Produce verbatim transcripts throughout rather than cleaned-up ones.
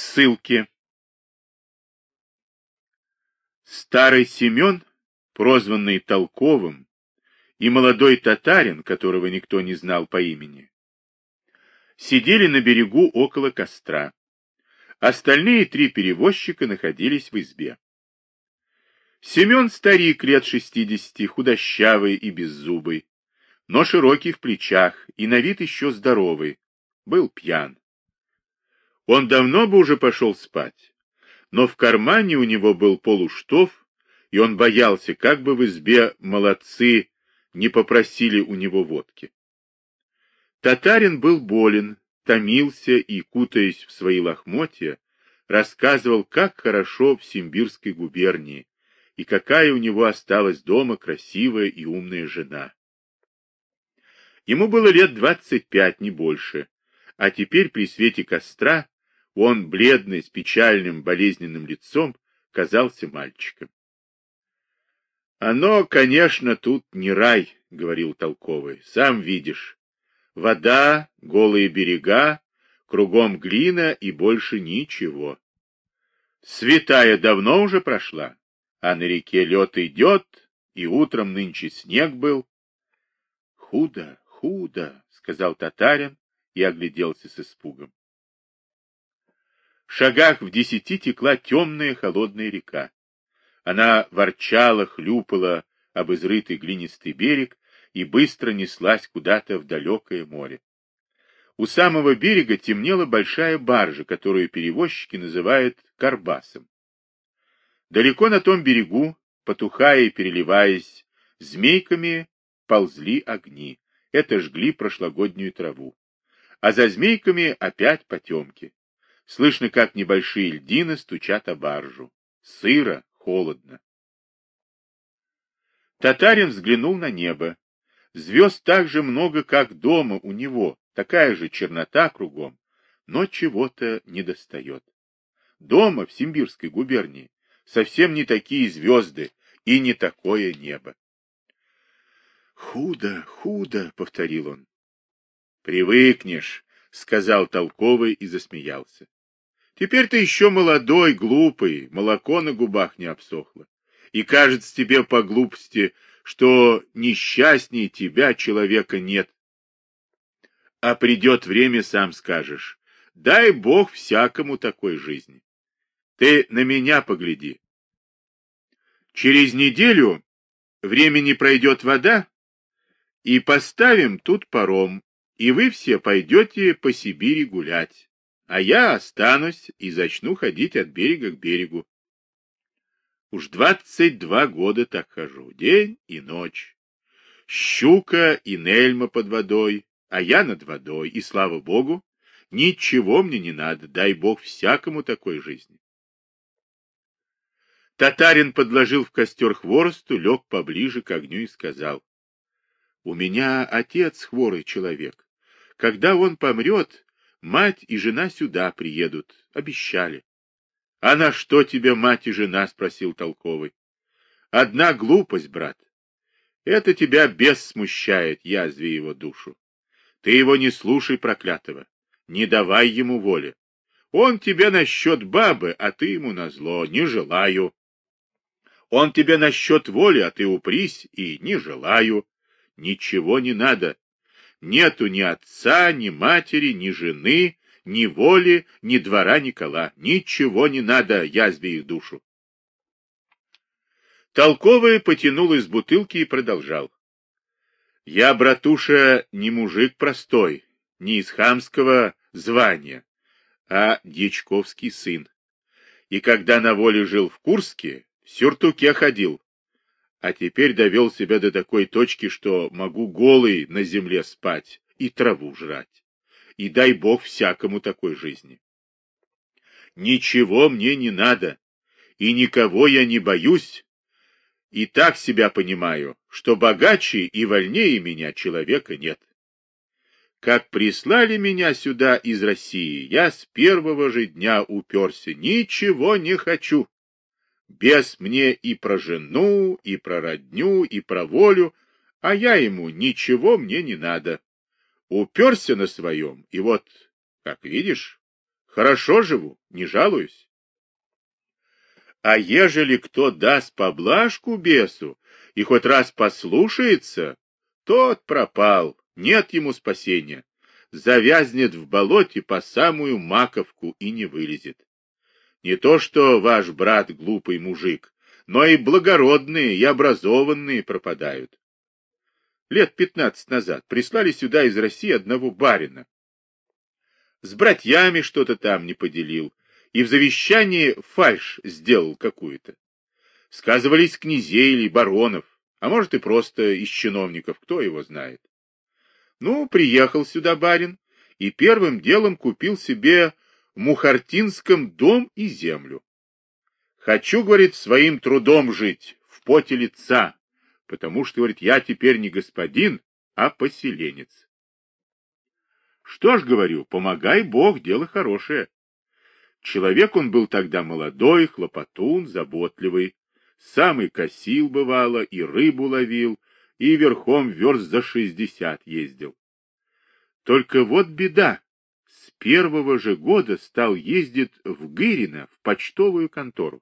Ссылки. Старый Семен, прозванный Толковым, и молодой татарин, которого никто не знал по имени, сидели на берегу около костра. Остальные три перевозчика находились в избе. Семен старик лет шестидесяти, худощавый и беззубый, но широкий в плечах и на вид еще здоровый, был пьян. Он давно бы уже пошел спать, но в кармане у него был полуштов, и он боялся, как бы в избе молодцы не попросили у него водки. Татарин был болен, томился и, кутаясь в свои лохмотья, рассказывал, как хорошо в Симбирской губернии, и какая у него осталась дома красивая и умная жена. Ему было лет двадцать пять, не больше, а теперь при свете костра он, бледный, с печальным, болезненным лицом, казался мальчиком. — Оно, конечно, тут не рай, — говорил Толковый, — сам видишь. Вода, голые берега, кругом глина и больше ничего. Святая давно уже прошла, а на реке лед идет, и утром нынче снег был. — Худо, худо, — сказал татарин и огляделся с испугом. В шагах в десяти текла темная холодная река. Она ворчала, хлюпала об изрытый глинистый берег и быстро неслась куда-то в далекое море. У самого берега темнела большая баржа, которую перевозчики называют карбасом. Далеко на том берегу, потухая и переливаясь, змейками ползли огни. Это жгли прошлогоднюю траву. А за змейками опять потемки. Слышно, как небольшие льдины стучат о баржу. Сыро, холодно. Татарин взглянул на небо. Звезд так же много, как дома у него. Такая же чернота кругом, но чего-то недостает. Дома, в Симбирской губернии, совсем не такие звезды и не такое небо. «Худо, худо», — повторил он. «Привыкнешь», — сказал Толковый и засмеялся. «Теперь ты еще молодой, глупый, молоко на губах не обсохло. И кажется тебе по глупости, что несчастнее тебя человека нет. А придет время, сам скажешь, дай Бог всякому такой жизни. Ты на меня погляди. Через неделю времени пройдет вода, и поставим тут паром, и вы все пойдете по Сибири гулять. А я останусь и зачну ходить от берега к берегу. Уж двадцать два года так хожу, день и ночь. Щука и нельма под водой, а я над водой, и, слава Богу, ничего мне не надо, дай Бог всякому такой жизни. Татарин подложил в костер хворосту, лег поближе к огню и сказал: «У меня отец хворый человек. Когда он помрет, мать и жена сюда приедут, обещали». — А на что тебе мать и жена? — спросил Толковый. — Одна глупость, брат. Это тебя бес смущает, язви его душу. Ты его не слушай, проклятого, не давай ему воли. Он тебе насчет бабы, а ты ему назло, не желаю. Он тебе насчет воли, а ты упрись и не желаю. Ничего не надо. Нету ни отца, ни матери, ни жены, ни воли, ни двора, ни кола. Ничего не надо, язви их душу. Толковый потянул из бутылки и продолжал. Я, братуша, не мужик простой, не из хамского звания, а дьячковский сын. И когда на воле жил в Курске, в сюртуке ходил, а теперь довел себя до такой точки, что могу голый на земле спать и траву жрать. И дай Бог всякому такой жизни. Ничего мне не надо, и никого я не боюсь, и так себя понимаю, что богаче и вольнее меня человека нет. Как прислали меня сюда из России, я с первого же дня уперся, ничего не хочу. Бес мне и про жену, и про родню, и про волю, а я ему ничего мне не надо. Уперся на своем, и вот, как видишь, хорошо живу, не жалуюсь. А ежели кто даст поблажку бесу и хоть раз послушается, тот пропал, нет ему спасения, завязнет в болоте по самую маковку и не вылезет. Не то что ваш брат глупый мужик, но и благородные, и образованные пропадают. Лет пятнадцать назад прислали сюда из России одного барина. С братьями что-то там не поделил, и в завещании фальшь сделал какую-то. Сказывались князей или баронов, а может и просто из чиновников, кто его знает. Ну, приехал сюда барин, и первым делом купил себе в Мухартинском дом и землю. Хочу, говорит, своим трудом жить, в поте лица, потому что, говорит, я теперь не господин, а поселенец. Что ж, говорю, помогай Бог, дело хорошее. Человек он был тогда молодой, хлопотун, заботливый, сам и косил, бывало, и рыбу ловил, и верхом верст за шестьдесят ездил. Только вот беда, с первого же года стал ездить в Гырино, в почтовую контору.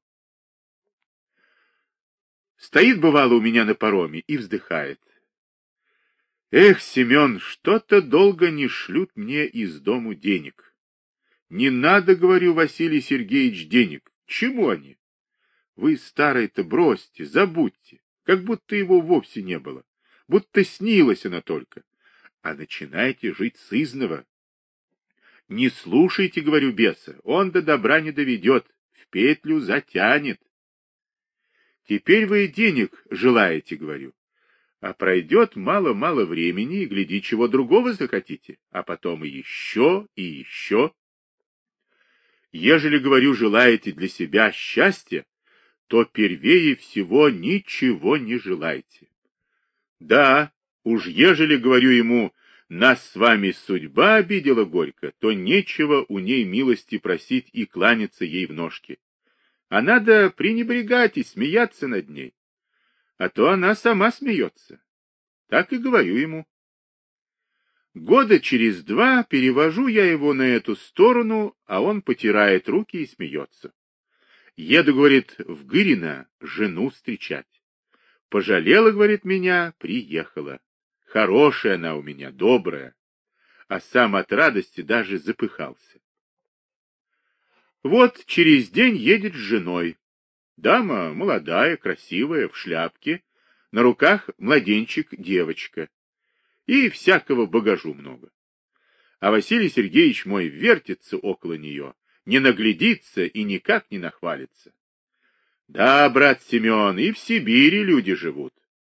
Стоит, бывало, у меня на пароме и вздыхает. Эх, Семен, что-то долго не шлют мне из дому денег. Не надо, говорю, Василий Сергеевич, денег. Чему они? Вы старый-то бросьте, забудьте, как будто его вовсе не было, будто снилась она только. А начинайте жить сызнова. Не слушайте, говорю, беса, он до добра не доведет, в петлю затянет. Теперь вы денег желаете, говорю. А пройдет мало-мало времени, и, гляди, чего другого захотите, а потом и еще, и еще. Ежели, говорю, желаете для себя счастья, то первее всего ничего не желайте. Да, уж ежели, говорю ему, нас с вами судьба обидела горько, то нечего у ней милости просить и кланяться ей в ножки. А надо пренебрегать и смеяться над ней. А то она сама смеется. Так и говорю ему. Года через два перевожу я его на эту сторону, а он потирает руки и смеется. Еду, говорит, в Гырино жену встречать. Пожалела, говорит, меня, приехала. Хорошая она у меня, добрая. А сам от радости даже запыхался. Вот через день едет с женой. Дама молодая, красивая, в шляпке, на руках младенчик, девочка. И всякого багажу много. А Василий Сергеевич мой вертится около нее, не наглядится и никак не нахвалится. Да, брат Семен, и в Сибири люди живут.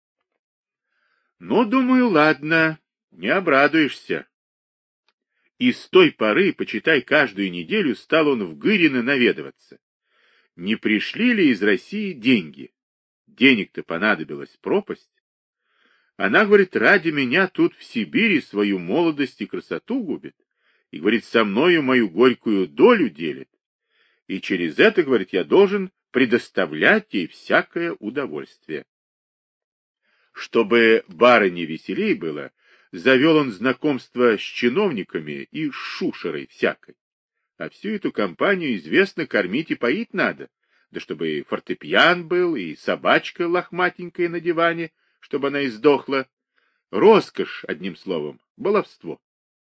Ну, думаю, ладно, не обрадуешься. И с той поры, почитай, каждую неделю стал он в Гырино наведываться. Не пришли ли из России деньги? Денег-то понадобилась пропасть. Она, говорит, ради меня тут в Сибири свою молодость и красоту губит. И, говорит, со мною мою горькую долю делит. И через это, говорит, я должен предоставлять ей всякое удовольствие. Чтобы барыне веселей было, завел он знакомство с чиновниками и с шушерой всякой. А всю эту компанию, известно, кормить и поить надо. Да чтобы и фортепиан был, и собачка лохматенькая на диване, чтобы она издохла. Роскошь, одним словом, баловство.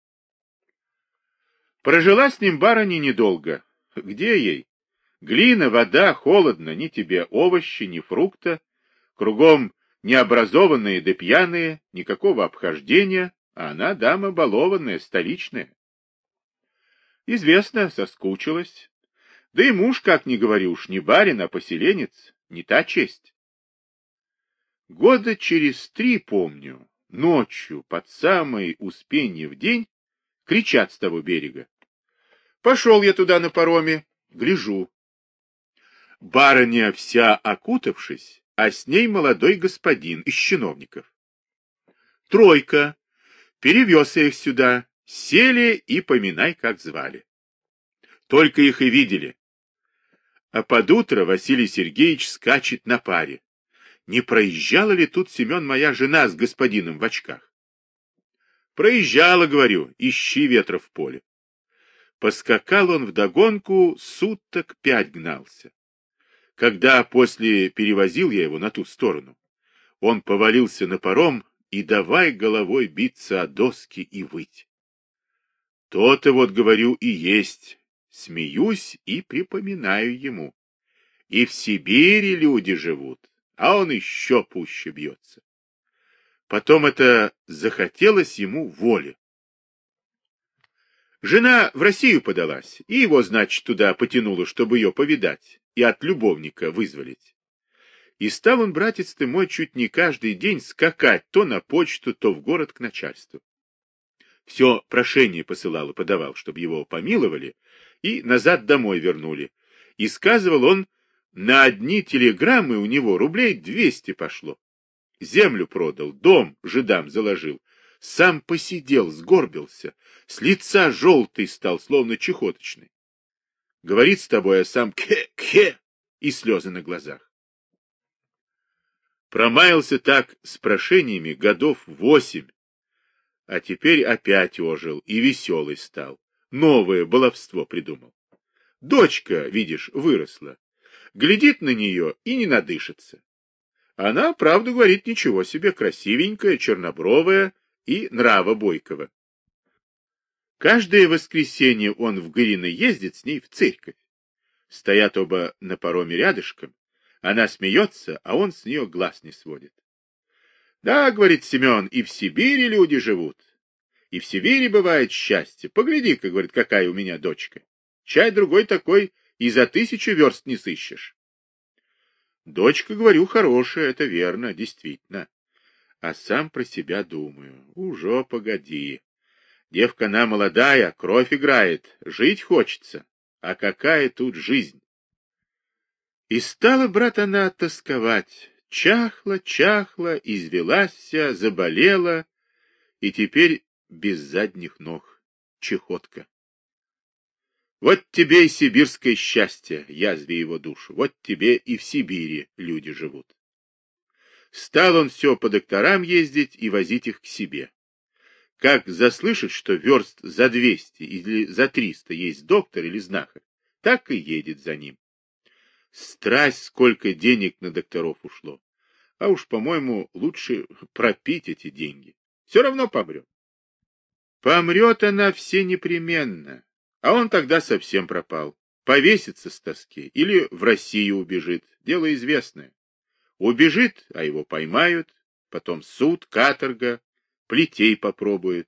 Прожила с ним барыня недолго. Где ей? Глина, вода, холодно, ни тебе овощи, ни фрукта. Кругом необразованные да пьяные, никакого обхождения, а она дама балованная, столичная. Известно, соскучилась. Да и муж, как ни говори уж, не барин, а поселенец, не та честь. Года через три, помню, ночью, под самое Успенье в день, кричат с того берега. Пошел я туда на пароме, гляжу. Барыня вся окутавшись, а с ней молодой господин из чиновников. Тройка. Перевез я их сюда, сели и поминай, как звали. Только их и видели. А под утро Василий Сергеевич скачет на паре. Не проезжала ли тут, Семен, моя жена с господином в очках? Проезжала, говорю, ищи ветра в поле. Поскакал он вдогонку, суток пять гнался. Когда после перевозил я его на ту сторону, он повалился на паром и давай головой биться о доски и выть. То-то вот, говорю, и есть. Смеюсь и припоминаю ему. И в Сибири люди живут, а он еще пуще бьется. Потом это захотелось ему воли. Жена в Россию подалась, и его, значит, туда потянуло, чтобы ее повидать и от любовника вызволить. И стал он, братец ты мой, чуть не каждый день скакать то на почту, то в город к начальству. Все прошение посылал и подавал, чтобы его помиловали, и назад домой вернули. И сказывал он, на одни телеграммы у него рублей двести пошло. Землю продал, дом жидам заложил, сам посидел, сгорбился, с лица желтый стал, словно чехоточный. Говорит с тобой, а сам кхе-кхе, и слезы на глазах. Промаялся так с прошениями годов восемь, а теперь опять ожил и веселый стал. Новое баловство придумал. Дочка, видишь, выросла. Глядит на нее и не надышится. Она, правду говорит, ничего себе, красивенькая, чернобровая и нрава бойкого. Каждое воскресенье он в Гырино ездит с ней в церковь. Стоят оба на пароме рядышком. Она смеется, а он с нее глаз не сводит. Да, говорит Семен, и в Сибири люди живут. И в Сибири бывает счастье. Погляди-ка, говорит, какая у меня дочка. Чай другой такой и за тысячу верст не сыщешь. Дочка, говорю, хорошая, это верно, действительно. А сам про себя думаю, уже погоди. Девка она молодая, кровь играет, жить хочется. А какая тут жизнь? И стала, брат, она тосковать. Чахла, чахла, извелась вся, заболела, и теперь без задних ног, чехотка. Вот тебе и сибирское счастье, язви его душу, вот тебе и в Сибири люди живут. Стал он все по докторам ездить и возить их к себе. Как заслышит, что верст за двести или за триста есть доктор или знахарь, так и едет за ним. Страсть, сколько денег на докторов ушло. А уж, по-моему, лучше пропить эти деньги. Все равно помрет. Помрет она все непременно. А он тогда совсем пропал. Повесится с тоски или в Россию убежит. Дело известное. Убежит, а его поймают. Потом суд, каторга, плетей попробует.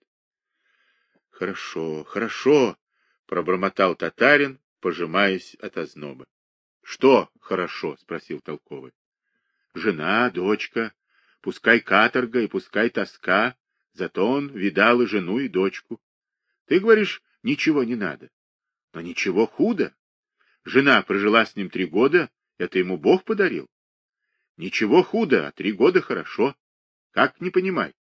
Хорошо, хорошо, пробормотал татарин, пожимаясь от озноба. Что хорошо? Спросил толковый. Жена, дочка, пускай каторга и пускай тоска, зато он видал и жену, и дочку. Ты говоришь, ничего не надо. Но ничего худо. Жена прожила с ним три года, это ему Бог подарил. Ничего худо, а три года хорошо. Как не понимать?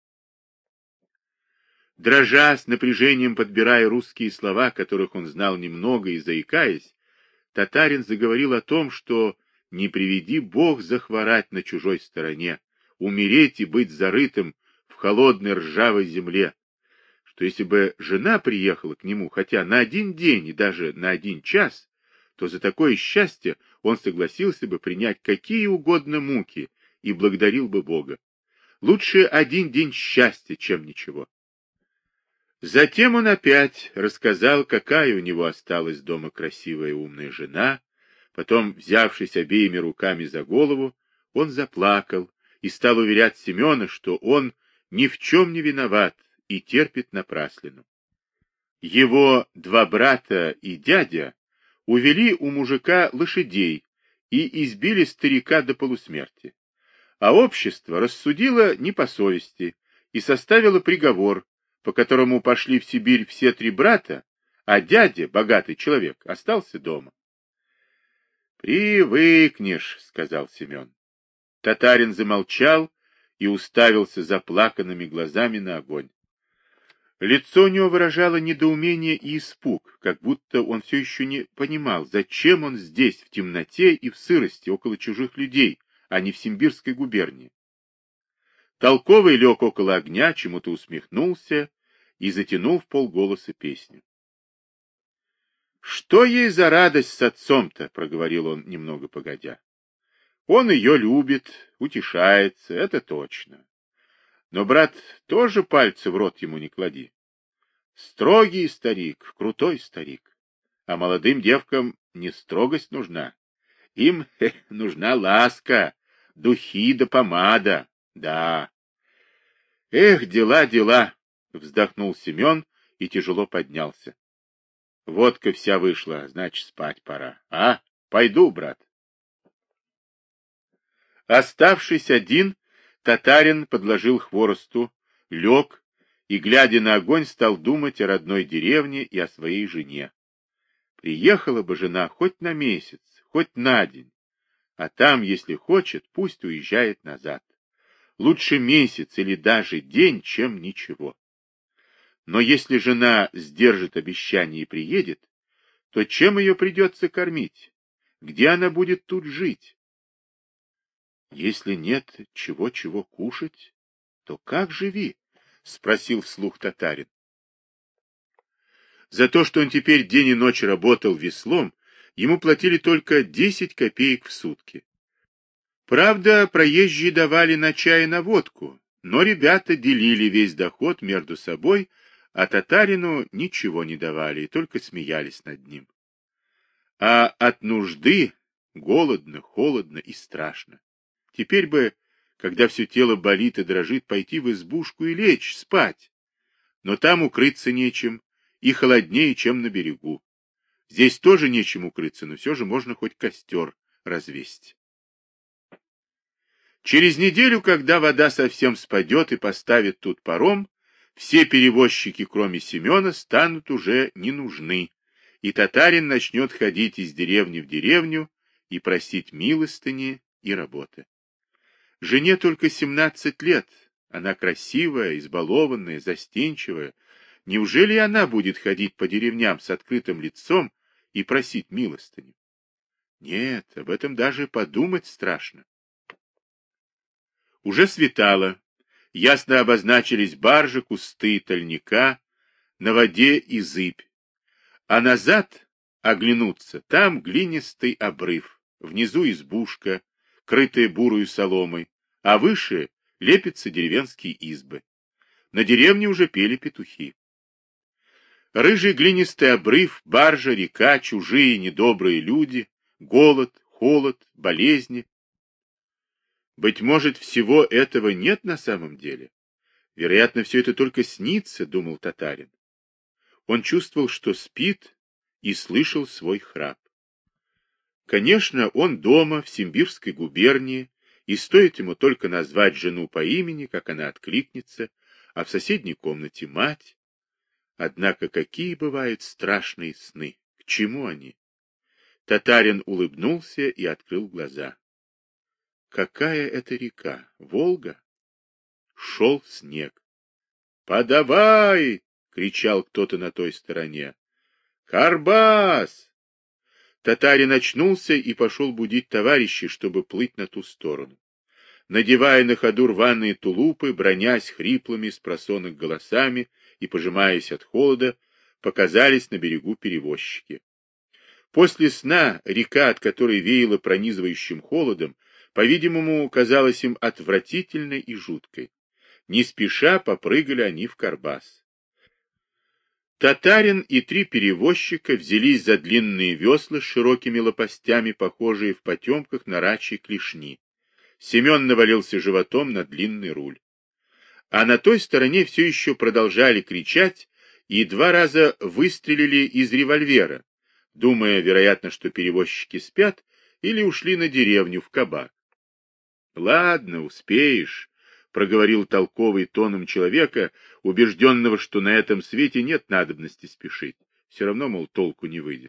Дрожа, с напряжением подбирая русские слова, которых он знал немного и заикаясь, татарин заговорил о том, что не приведи Бог захворать на чужой стороне, умереть и быть зарытым в холодной ржавой земле, что если бы жена приехала к нему хотя на один день и даже на один час, то за такое счастье он согласился бы принять какие угодно муки и благодарил бы Бога. Лучше один день счастья, чем ничего. Затем он опять рассказал, какая у него осталась дома красивая и умная жена. Потом, взявшись обеими руками за голову, он заплакал и стал уверять Семена, что он ни в чем не виноват и терпит напраслину. Его два брата и дядя увели у мужика лошадей и избили старика до полусмерти. А общество рассудило не по совести и составило приговор, по которому пошли в Сибирь все три брата, а дядя, богатый человек, остался дома. «Привыкнешь», — сказал Семен. Татарин замолчал и уставился заплаканными глазами на огонь. Лицо у него выражало недоумение и испуг, как будто он все еще не понимал, зачем он здесь, в темноте и в сырости, около чужих людей, а не в Симбирской губернии. Толковый лег около огня, чему-то усмехнулся и затянул вполголоса песню. Что ей за радость с отцом-то, проговорил он немного погодя. Он ее любит, утешается, это точно. Но, брат, тоже пальцы в рот ему не клади. Строгий старик, крутой старик. А молодым девкам не строгость нужна. Им хе, нужна ласка, духи да помада. Да. Эх, дела, дела, вздохнул Семен и тяжело поднялся. Водка вся вышла, значит, спать пора. А, пойду, брат. Оставшись один, татарин подложил хворосту, лег и, глядя на огонь, стал думать о родной деревне и о своей жене. Приехала бы жена хоть на месяц, хоть на день, а там, если хочет, пусть уезжает назад. Лучше месяц или даже день, чем ничего. Но если жена сдержит обещание и приедет, то чем ее придется кормить? Где она будет тут жить? Если нет чего-чего кушать, то как живи? — спросил вслух татарин. За то, что он теперь день и ночь работал веслом, ему платили только десять копеек в сутки. Правда, проезжие давали на чай и на водку, но ребята делили весь доход между собой, а татарину ничего не давали и только смеялись над ним. А от нужды голодно, холодно и страшно. Теперь бы, когда все тело болит и дрожит, пойти в избушку и лечь, спать. Но там укрыться нечем, и холоднее, чем на берегу. Здесь тоже нечем укрыться, но все же можно хоть костер развесить. Через неделю, когда вода совсем спадет и поставит тут паром, все перевозчики, кроме Семена, станут уже не нужны, и татарин начнет ходить из деревни в деревню и просить милостыни и работы. Жене только семнадцать лет, она красивая, избалованная, застенчивая. Неужели она будет ходить по деревням с открытым лицом и просить милостыню? Нет, об этом даже подумать страшно. Уже светало, ясно обозначились баржи, кусты, тольника, на воде и зыбь. А назад оглянуться, там глинистый обрыв, внизу избушка, крытая бурую соломой, а выше лепятся деревенские избы. На деревне уже пели петухи. Рыжий глинистый обрыв, баржа, река, чужие недобрые люди, голод, холод, болезни. Быть может, всего этого нет на самом деле? Вероятно, все это только снится, думал татарин. Он чувствовал, что спит, и слышал свой храп. Конечно, он дома, в Симбирской губернии, и стоит ему только назвать жену по имени, как она откликнется, а в соседней комнате мать. Однако какие бывают страшные сны? К чему они? Татарин улыбнулся и открыл глаза. Какая это река? Волга? Шел снег. «Подавай!» — кричал кто-то на той стороне. «Карбас!» Татарин очнулся и пошел будить товарищей, чтобы плыть на ту сторону. Надевая на ходу рваные тулупы, бронясь хриплыми спросонок голосами и пожимаясь от холода, показались на берегу перевозчики. После сна река, от которой веяло пронизывающим холодом, по-видимому, казалась им отвратительной и жуткой. Не спеша попрыгали они в карбас. Татарин и три перевозчика взялись за длинные весла с широкими лопастями, похожие в потемках на рачьи клешни. Семен навалился животом на длинный руль. А на той стороне все еще продолжали кричать и два раза выстрелили из револьвера, думая, вероятно, что перевозчики спят или ушли на деревню в кабак. — Ладно, успеешь, — проговорил толковый тоном человека, убежденного, что на этом свете нет надобности спешить. Все равно, мол, толку не выйдет.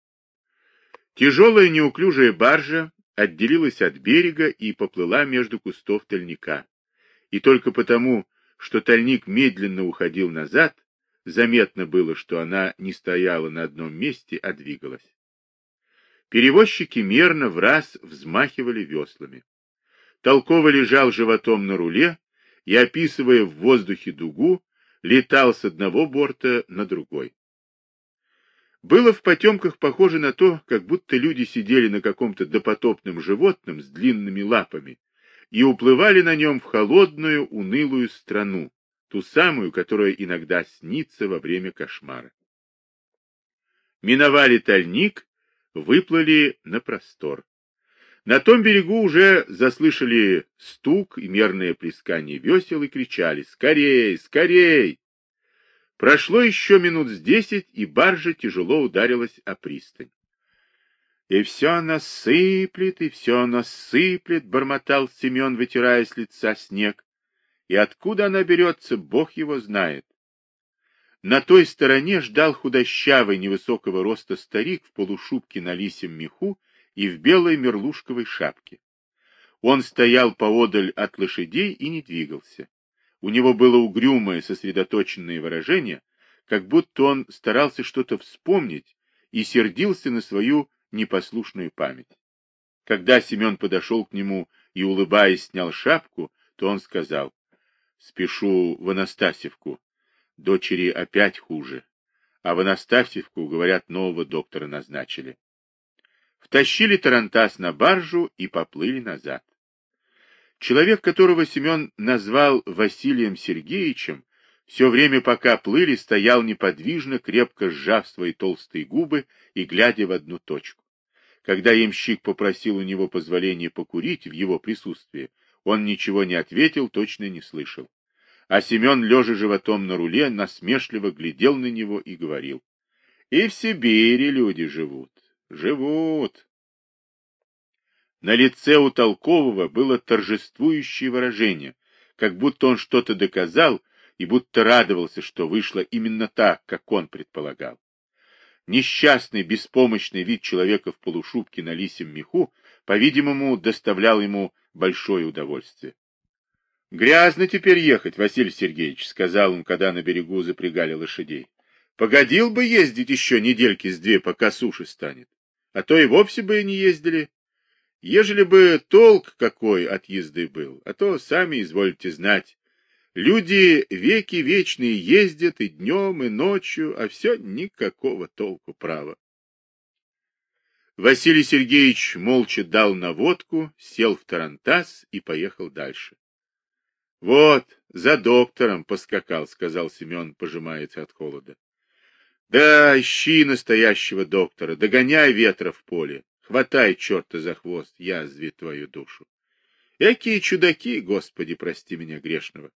Тяжелая неуклюжая баржа отделилась от берега и поплыла между кустов тольника. И только потому, что тольник медленно уходил назад, заметно было, что она не стояла на одном месте, а двигалась. Перевозчики мерно в раз взмахивали веслами. Толково лежал животом на руле и, описывая в воздухе дугу, летал с одного борта на другой. Было в потемках похоже на то, как будто люди сидели на каком-то допотопном животном с длинными лапами и уплывали на нем в холодную, унылую страну, ту самую, которая иногда снится во время кошмара. Миновали Тальник, выплыли на простор. На том берегу уже заслышали стук и мерное плескание весел и кричали: «Скорей! Скорей!» Прошло еще минут с десять, и баржа тяжело ударилась о пристань. «И все она сыплет, и все она сыплет», — бормотал Семен, вытирая с лица снег. «И откуда она берется, Бог его знает». На той стороне ждал худощавый невысокого роста старик в полушубке на лисьем меху и в белой мерлушковой шапке. Он стоял поодаль от лошадей и не двигался. У него было угрюмое, сосредоточенное выражение, как будто он старался что-то вспомнить и сердился на свою непослушную память. Когда Семен подошел к нему и, улыбаясь, снял шапку, то он сказал: «Спешу в Анастасьевку. Дочери опять хуже. А в Анастасьевку, говорят, нового доктора назначили». Втащили тарантас на баржу и поплыли назад. Человек, которого Семен назвал Василием Сергеевичем, все время, пока плыли, стоял неподвижно, крепко сжав свои толстые губы и глядя в одну точку. Когда ямщик попросил у него позволения покурить в его присутствии, он ничего не ответил, точно не слышал. А Семен, лежа животом на руле, насмешливо глядел на него и говорил: «И в Сибири люди живут, живут». На лице у Толкового было торжествующее выражение, как будто он что-то доказал и будто радовался, что вышло именно так, как он предполагал. Несчастный, беспомощный вид человека в полушубке на лисьем меху, по-видимому, доставлял ему большое удовольствие. — Грязно теперь ехать, Василий Сергеевич, — сказал он, когда на берегу запрягали лошадей. — Погодил бы ездить еще недельки с две, пока суши станет. А то и вовсе бы и не ездили. Ежели бы толк какой от езды был, а то, сами извольте знать, люди веки вечные ездят и днем, и ночью, а все никакого толку, право. Василий Сергеевич молча дал наводку, сел в тарантас и поехал дальше. — Вот, за доктором поскакал, — сказал Семен, пожимаясь от холода. — Да, ищи настоящего доктора, догоняй ветра в поле. Хватай черта за хвост, язви твою душу. Экие чудаки, Господи, прости меня грешного.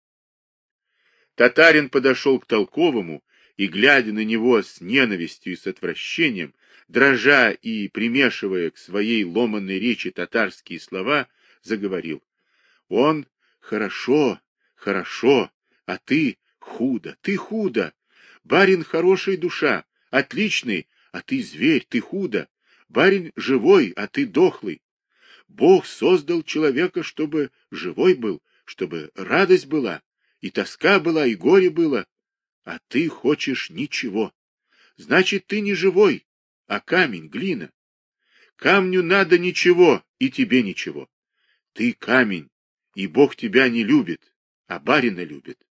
Татарин подошел к Толковому и, глядя на него с ненавистью и с отвращением, дрожа и примешивая к своей ломанной речи татарские слова, заговорил: «Он хорошо, хорошо, а ты худо, ты худо. Барин хорошая душа, отличный, а ты зверь, ты худо. Барин живой, а ты дохлый. Бог создал человека, чтобы живой был, чтобы радость была, и тоска была, и горе было. А ты хочешь ничего. Значит, ты не живой, а камень, глина. Камню надо ничего, и тебе ничего. Ты камень, и Бог тебя не любит, а барина любит».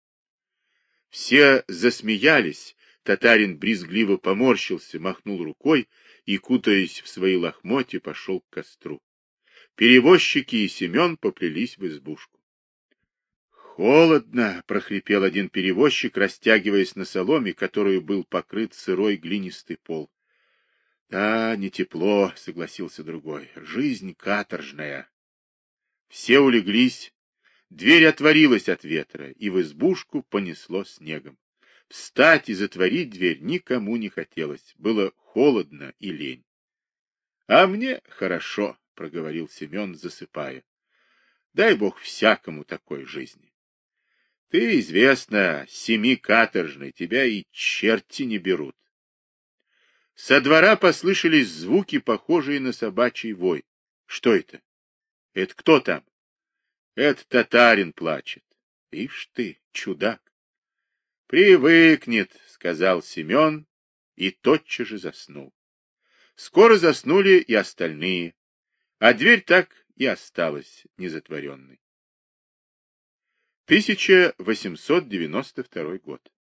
Все засмеялись. Татарин брезгливо поморщился, махнул рукой и, кутаясь в свои лохмотья, пошел к костру. Перевозчики и Семен поплелись в избушку. «Холодно!» — прохрипел один перевозчик, растягиваясь на соломе, которую был покрыт сырой глинистый пол. «Да, не тепло», — согласился другой. «Жизнь каторжная». Все улеглись. Дверь отворилась от ветра, и в избушку понесло снегом. Встать и затворить дверь никому не хотелось. Было холодно и лень. — А мне хорошо, — проговорил Семен, засыпая. — Дай Бог всякому такой жизни. Ты, известно, семи каторжный, тебя и черти не берут. Со двора послышались звуки, похожие на собачий вой. Что это? Это кто там? Это татарин плачет. Ишь ты, чудак. Привыкнет, сказал Семен и тотчас же заснул. Скоро заснули и остальные, а дверь так и осталась незатворенной. тысяча восемьсот девяносто второй год.